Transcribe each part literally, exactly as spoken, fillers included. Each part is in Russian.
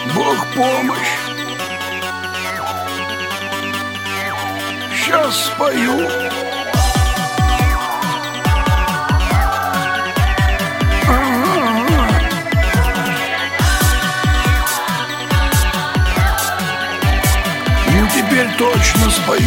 Бог помощь. Сейчас спою. Ага. Ну теперь точно спою.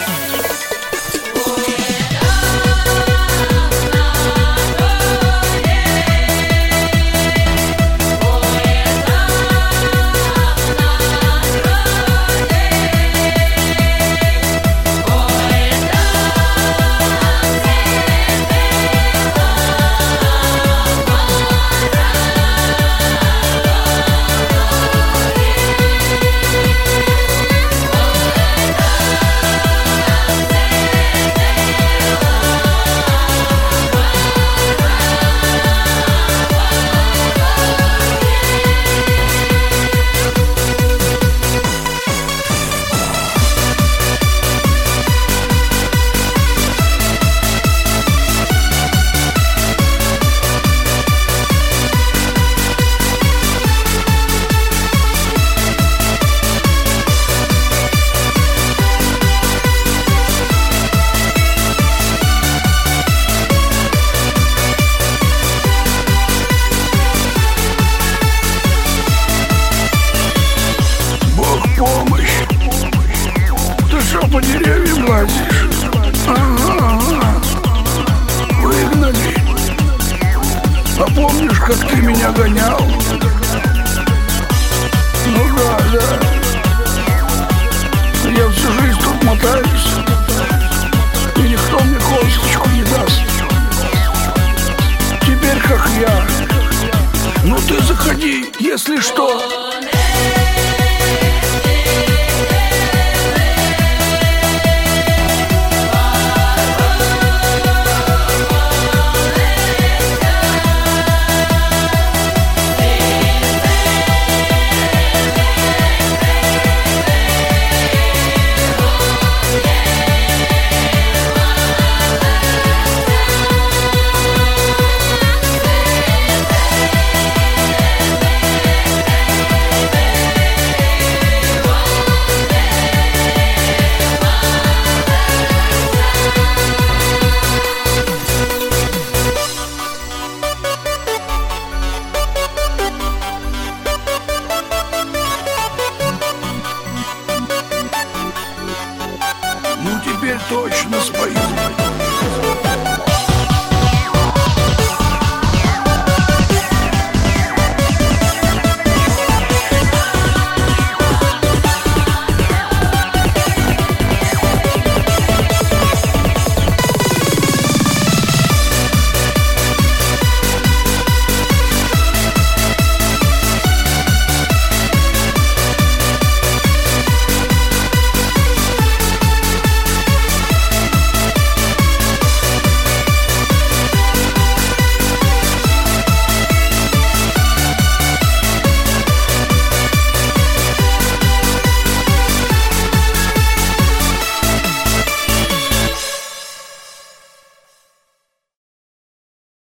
Помощь. Ты что, по деревьям лазишь? Ага, выгнали. А помнишь, как ты меня гонял? Ну да, да. Я всю жизнь тут мотаюсь, и никто мне косточку не даст. Теперь как я. Ну ты заходи, если что.